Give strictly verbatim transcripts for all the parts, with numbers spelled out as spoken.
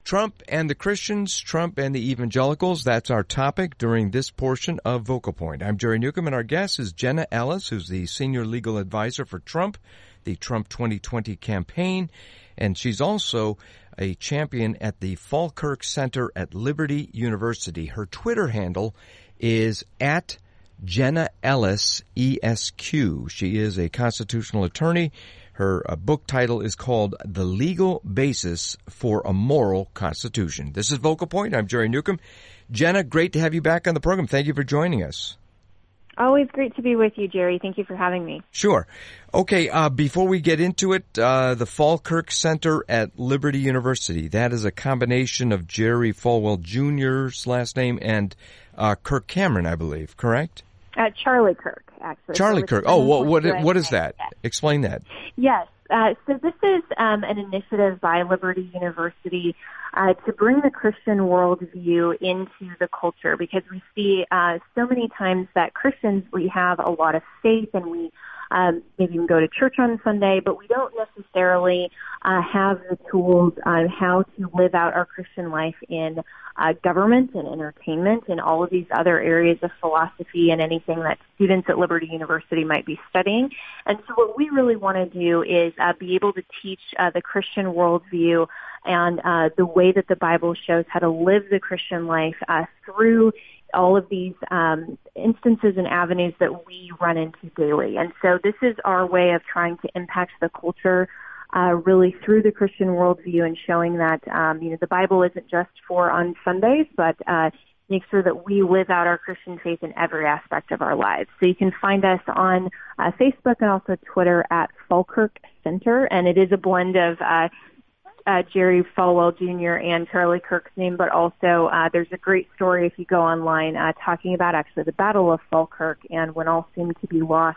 Trump and the Christians, Trump and the evangelicals. That's our topic during this portion of Vocal Point. I'm Jerry Newcomb, and our guest is Jenna Ellis, who's the senior legal advisor for Trump, the Trump twenty twenty campaign, and she's also a champion at the Falkirk Center at Liberty University. Her Twitter handle is at Jenna Ellis E S Q. She is a constitutional attorney. Her uh, book title is called The Legal Basis for a Moral Constitution. This is Vocal Point. I'm Jerry Newcomb. Jenna, great to have you back on the program. Thank you for joining us. Always great to be with you, Jerry. Thank you for having me. Sure. Okay, uh, before we get into it, uh, the Falkirk Center at Liberty University, that is a combination of Jerry Falwell Junior's last name and uh, Kirk Cameron, I believe, correct? Uh, Charlie Kirk, actually. Charlie so Kirk. Oh, what what, what is that? Yes. Explain that. Yes. Uh, so this is um, an initiative by Liberty University uh, to bring the Christian worldview into the culture, because we see uh, so many times that Christians, we have a lot of faith and we um, maybe even go to church on Sunday, but we don't necessarily uh, have the tools on how to live out our Christian life in uh, government and entertainment and all of these other areas of philosophy and anything that students at Liberty University might be studying. And so what we really want to do is uh, be able to teach uh, the Christian worldview and uh, the way that the Bible shows how to live the Christian life uh, through all of these um, instances and avenues that we run into daily. And so this is our way of trying to impact the culture uh, really through the Christian worldview and showing that, um, you know, the Bible isn't just for on Sundays, but uh, make sure that we live out our Christian faith in every aspect of our lives. So you can find us on uh, Facebook and also Twitter at Falkirk Center, and it is a blend of uh, Uh, Jerry Falwell Junior and Charlie Kirk's name, but also uh, there's a great story if you go online uh, talking about actually the Battle of Falkirk, and when all seemed to be lost,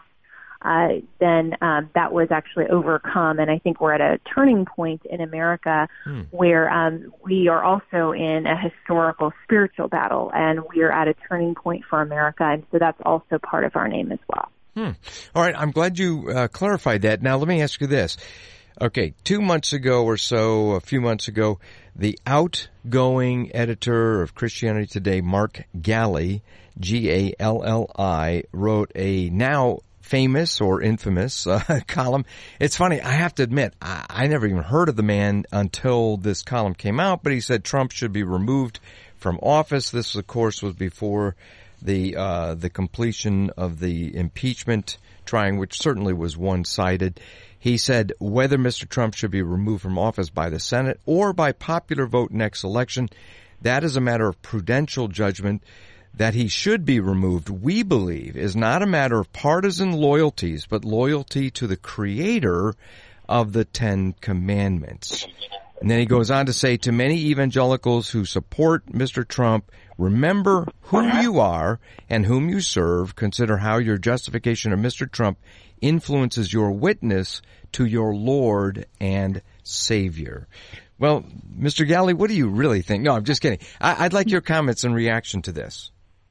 uh, then um, that was actually overcome. And I think we're at a turning point in America hmm. where um, we are also in a historical spiritual battle, and we are at a turning point for America, and so that's also part of our name as well. Hmm. All right, I'm glad you uh, clarified that. Now let me ask you this. Okay, two months ago or so, a few months ago, the outgoing editor of Christianity Today, Mark Galli, G A L L I, wrote a now famous or infamous uh, column. It's funny, I have to admit, I, I never even heard of the man until this column came out, but he said Trump should be removed from office. This, of course, was before the uh, the completion of the impeachment trial, which certainly was one-sided. He said whether Mister Trump should be removed from office by the Senate or by popular vote next election, that is a matter of prudential judgment. That he should be removed, we believe, is not a matter of partisan loyalties, but loyalty to the creator of the Ten Commandments. And then he goes on to say, to many evangelicals who support Mister Trump, remember who you are and whom you serve. Consider how your justification of Mister Trump influences your witness to your Lord and Savior. Well, Mister Galli, what do you really think? No, I'm just kidding. I, I'd like your comments in reaction to this.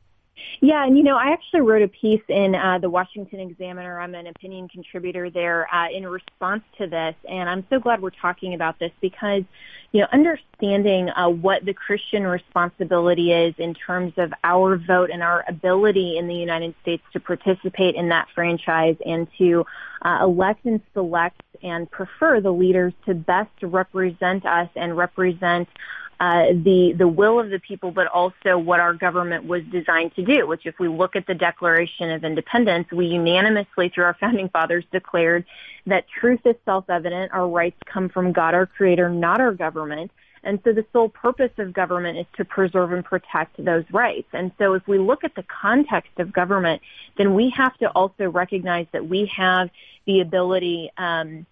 Yeah, and you know, I actually wrote a piece in uh, the Washington Examiner. I'm an opinion contributor there uh, in response to this, and I'm so glad we're talking about this because, you know, understanding uh, what the Christian responsibility is in terms of our vote and our ability in the United States to participate in that franchise and to uh, elect and select and prefer the leaders to best represent us and represent Uh, the the will of the people, but also what our government was designed to do, which if we look at the Declaration of Independence, we unanimously, through our founding fathers, declared that truth is self-evident, our rights come from God, our creator, not our government. And so the sole purpose of government is to preserve and protect those rights. And so if we look at the context of government, then we have to also recognize that we have the ability um,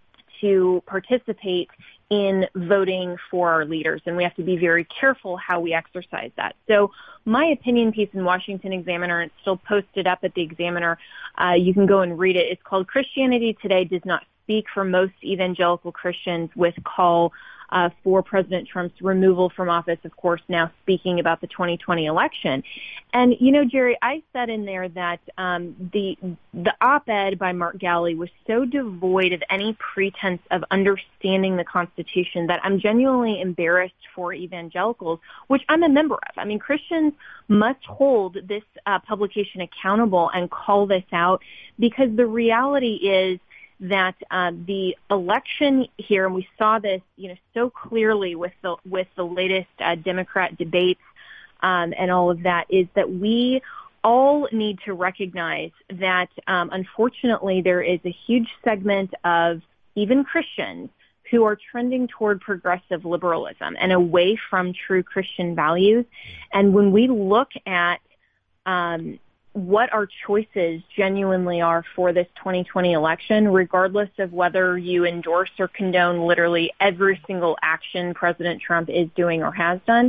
to participate in voting for our leaders, and we have to be very careful how we exercise that. So my opinion piece in Washington Examiner, it's still posted up at the Examiner, uh, you can go and read it. It's called Christianity Today Does Not Speak for Most Evangelical Christians with Call uh, for President Trump's removal from office, of course, now speaking about the twenty twenty election. And, you know, Jerry, I said in there that um, the the op-ed by Mark Galli was so devoid of any pretense of understanding the Constitution that I'm genuinely embarrassed for evangelicals, which I'm a member of. I mean, Christians must hold this uh, publication accountable and call this out, because the reality is that uh, the election here, and we saw this, you know, so clearly with the with the latest uh, Democrat debates um, and all of that, is that we all need to recognize that, um, unfortunately, there is a huge segment of even Christians who are trending toward progressive liberalism and away from true Christian values. And when we look at um, what our choices genuinely are for this twenty twenty election, regardless of whether you endorse or condone literally every single action President Trump is doing or has done,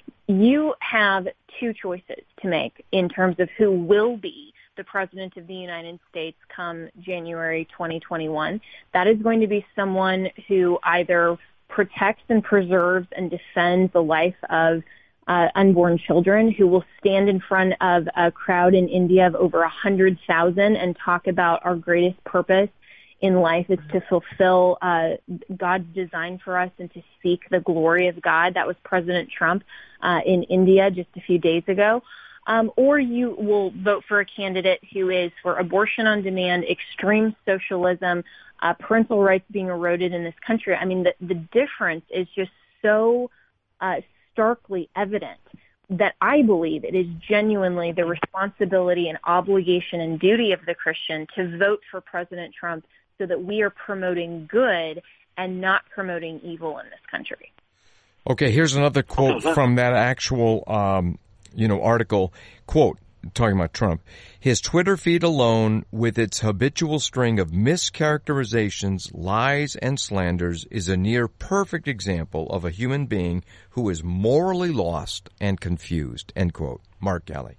you have two choices to make in terms of who will be the President of the United States come January twenty twenty-one. That is going to be someone who either protects and preserves and defends the life of Uh, unborn children, who will stand in front of a crowd in India of over a hundred thousand and talk about our greatest purpose in life is to fulfill uh, God's design for us and to seek the glory of God. That was President Trump uh, in India just a few days ago. Um, or you will vote for a candidate who is for abortion on demand, extreme socialism, uh, parental rights being eroded in this country. I mean, the, the difference is just so uh, starkly evident that I believe it is genuinely the responsibility and obligation and duty of the Christian to vote for President Trump so that we are promoting good and not promoting evil in this country. Okay, here's another quote from that actual, um, you know, article. Quote, talking about Trump. His Twitter feed alone, with its habitual string of mischaracterizations, lies, and slanders, is a near perfect example of a human being who is morally lost and confused. End quote. Mark Galli.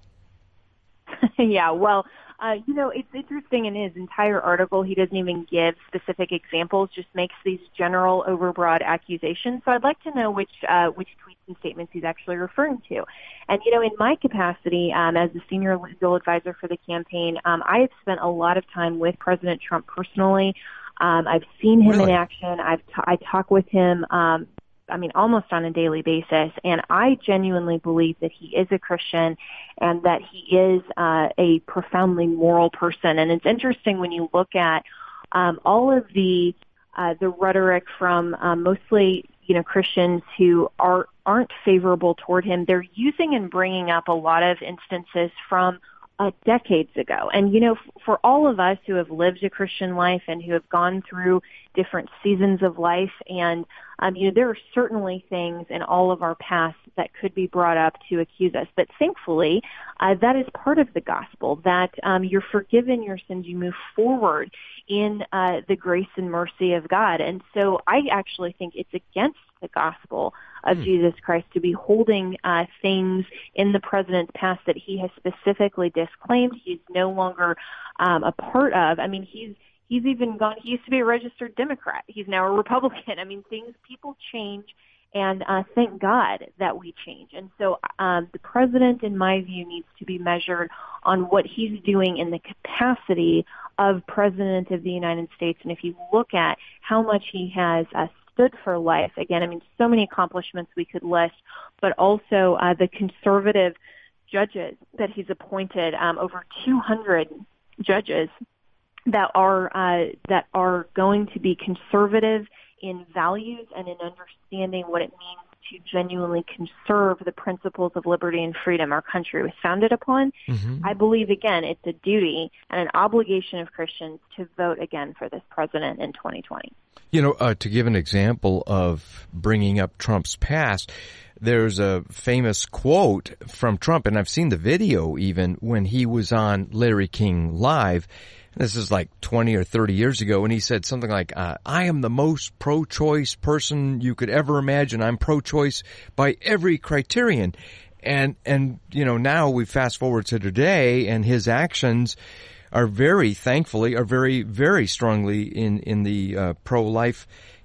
Yeah, well, uh, you know, it's interesting in his entire article, he doesn't even give specific examples, just makes these general overbroad accusations. So I'd like to know which uh, which tweets and statements he's actually referring to. And, you know, in my capacity um, as the senior legal advisor for the campaign, um, I have spent a lot of time with President Trump personally. Um, I've seen him Really? in action. I've t- I talk with him um I mean, almost on a daily basis. And I genuinely believe that he is a Christian and that he is uh, a profoundly moral person. And it's interesting when you look at um, all of the uh, the rhetoric from um, mostly, you know, Christians who are, aren't favorable toward him. They're using and bringing up a lot of instances from Uh, decades ago. And, you know, f- for all of us who have lived a Christian life and who have gone through different seasons of life, and, um, you know, there are certainly things in all of our past that could be brought up to accuse us. But thankfully, uh, that is part of the gospel, that um, you're forgiven your sins, you move forward in uh, the grace and mercy of God. And so I actually think it's against the gospel of hmm. Jesus Christ to be holding uh, things in the president's past that he has specifically disclaimed he's no longer um, a part of. I mean, he's he's even gone. He used to be a registered Democrat. He's now a Republican. I mean, things people change, and uh, thank God that we change. And so um, the president, in my view, needs to be measured on what he's doing in the capacity of president of the United States. And if you look at how much he has uh, stood for life. Again, I mean, so many accomplishments we could list, but also uh, the conservative judges that he's appointed, um, over two hundred judges that are uh, that are going to be conservative in values and in understanding what it means to genuinely conserve the principles of liberty and freedom our country was founded upon. Mm-hmm. I believe, again, it's a duty and an obligation of Christians to vote again for this president in twenty twenty. You know, uh, to give an example of bringing up Trump's past, there's a famous quote from Trump, and I've seen the video even when he was on Larry King Live. This is like twenty or thirty years ago, and he said something like, uh, I am the most pro-choice person you could ever imagine. I'm pro-choice by every criterion. And, and, you know, now we fast forward to today, and his actions are very, thankfully, are very, very strongly in, in the uh, pro-life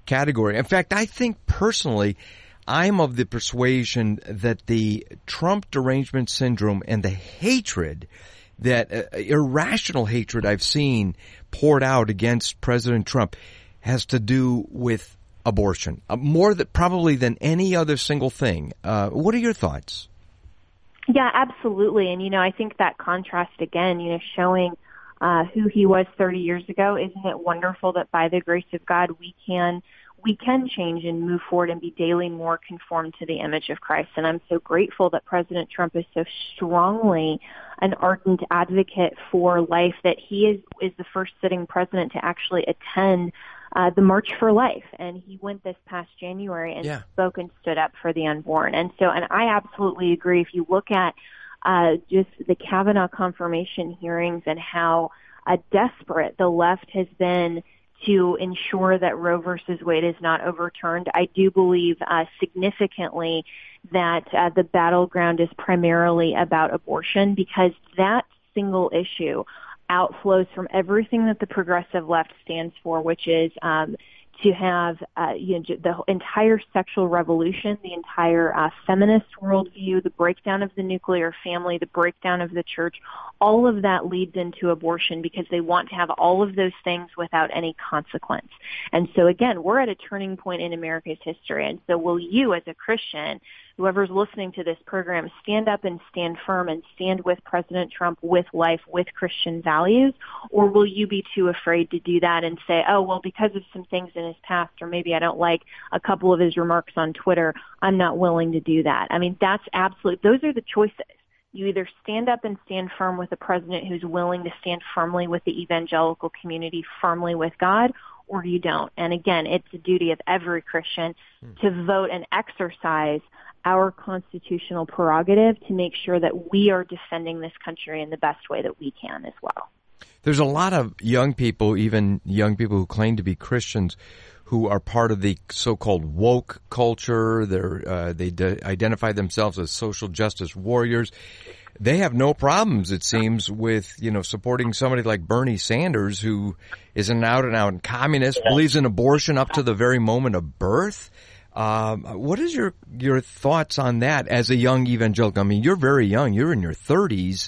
category. In fact, I think personally, I'm of the persuasion that the Trump derangement syndrome and the hatred, that uh, irrational hatred I've seen poured out against President Trump has to do with abortion, uh, more that probably than any other single thing. Uh, what are your thoughts? Yeah, absolutely. And, you know, I think that contrast again, you know, showing uh, who he was thirty years ago, isn't it wonderful that by the grace of God, we can we can change and move forward and be daily more conformed to the image of Christ. And I'm so grateful that President Trump is so strongly an ardent advocate for life, that he is, is the first sitting president to actually attend uh, the March for Life. And he went this past January and yeah. spoke and stood up for the unborn. And so, and I absolutely agree. If you look at uh, just the Kavanaugh confirmation hearings and how uh, desperate the left has been to ensure that Roe versus Wade is not overturned, I do believe uh, significantly that uh, the battleground is primarily about abortion, because that single issue outflows from everything that the progressive left stands for, which is um, to have uh, you know, the entire sexual revolution, the entire uh, feminist worldview, the breakdown of the nuclear family, the breakdown of the church. All of that leads into abortion because they want to have all of those things without any consequence. And so again, we're at a turning point in America's history. And so will you, as a Christian, whoever's listening to this program, stand up and stand firm and stand with President Trump, with life, with Christian values? Or will you be too afraid to do that and say, oh, well, because of some things in his past, or maybe I don't like a couple of his remarks on Twitter, I'm not willing to do that? I mean, that's absolute. Those are the choices. You either stand up and stand firm with a president who's willing to stand firmly with the evangelical community, firmly with God, or you don't. And again, it's the duty of every Christian to vote and exercise our constitutional prerogative to make sure that we are defending this country in the best way that we can as well. There's a lot of young people, even young people who claim to be Christians, who are part of the so-called woke culture. They're, uh, they de- identify themselves as social justice warriors. They have no problems, it seems, with, you know, supporting somebody like Bernie Sanders, who is an out-and-out communist, believes in abortion up to the very moment of birth. Um, what is your your thoughts on that as a young evangelical? I mean, you're very young. You're in your thirties,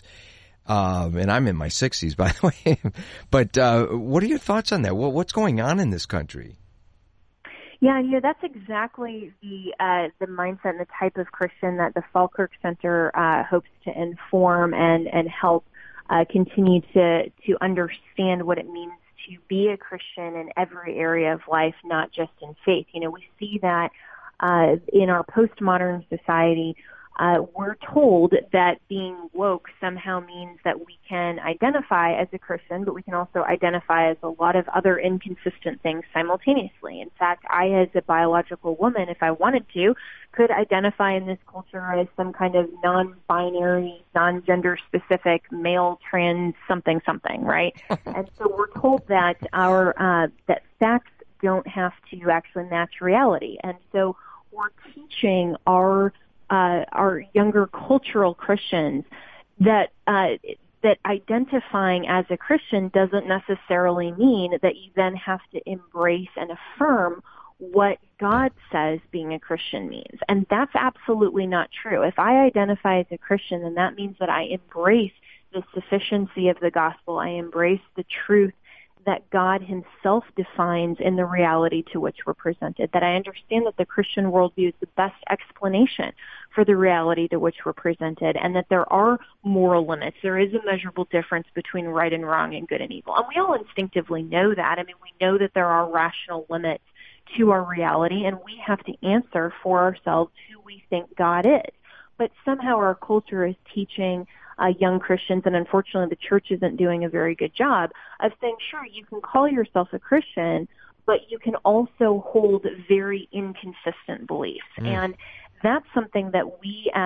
um, and I'm in my sixties, by the way. But uh, what are your thoughts on that? What, what's going on in this country? Yeah, you know, that's exactly the uh, the mindset and the type of Christian that the Falkirk Center uh, hopes to inform and and help uh, continue to to understand what it means to be a Christian in every area of life, not just in faith. You know, we see that uh, in our postmodern society. Uh, we're told that being woke somehow means that we can identify as a Christian, but we can also identify as a lot of other inconsistent things simultaneously. In fact, I, as a biological woman, if I wanted to, could identify in this culture as some kind of non-binary, non-gender specific, male, trans, something, something, right? And so we're told that our uh, that facts don't have to actually match reality, and so we're teaching our Uh, our younger cultural Christians that uh, that identifying as a Christian doesn't necessarily mean that you then have to embrace and affirm what God says being a Christian means. And that's absolutely not true. If I identify as a Christian, then that means that I embrace the sufficiency of the gospel. I embrace the truth that God himself defines in the reality to which we're presented, that I understand that the Christian worldview is the best explanation for the reality to which we're presented, and that there are moral limits. There is a measurable difference between right and wrong and good and evil. And we all instinctively know that. I mean, we know that there are rational limits to our reality, and we have to answer for ourselves who we think God is. But somehow our culture is teaching Uh, young Christians, and unfortunately the church isn't doing a very good job of saying, sure, you can call yourself a Christian, but you can also hold very inconsistent beliefs. Mm. And that's something that we as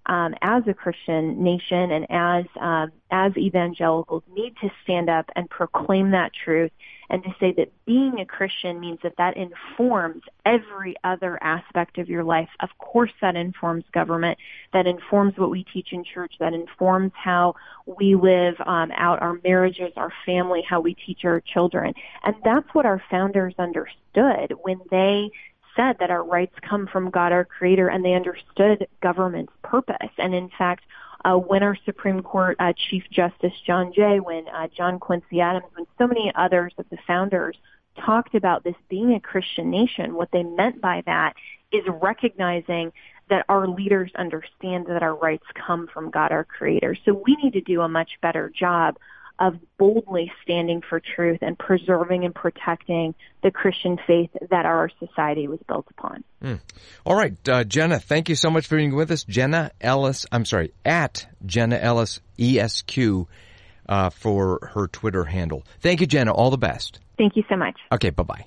um, as a Christian nation and as um, as evangelicals, need to stand up and proclaim that truth, and to say that being a Christian means that that informs every other aspect of your life. Of course, that informs government, that informs what we teach in church, that informs how we live um, out our marriages, our family, how we teach our children. And that's what our founders understood when they said that our rights come from God, our Creator, and they understood government's purpose. And in fact, uh, when our Supreme Court uh, Chief Justice John Jay, when uh, John Quincy Adams, when so many others of the founders talked about this being a Christian nation, what they meant by that is recognizing that our leaders understand that our rights come from God, our Creator. So we need to do a much better job of boldly standing for truth and preserving and protecting the Christian faith that our society was built upon. Mm. All right, uh, Jenna, thank you so much for being with us. Jenna Ellis, I'm sorry, at Jenna Ellis E S Q uh, for her Twitter handle. Thank you, Jenna. All the best. Thank you so much. Okay, bye-bye.